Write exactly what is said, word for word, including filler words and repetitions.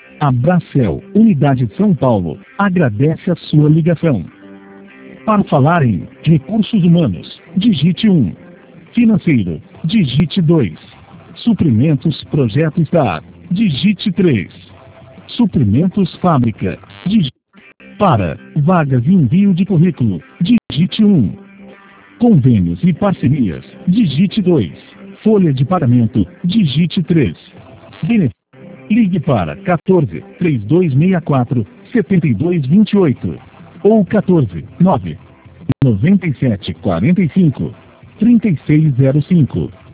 A Bracel, Unidade São Paulo, agradece a sua ligação. Para falar em recursos humanos, digite um. Financeiro, digite dois. Suprimentos Projeto Star, digite três. Suprimentos Fábrica, digite. Para vagas e envio de currículo, digite um. Convênios e parcerias, digite dois. Folha de pagamento, digite três. Benefício. Ligue para quatorze, três dois seis quatro, sete dois dois oito ou quatorze, nove, noventa e sete, quarenta e cinco, trinta e seis zero cinco.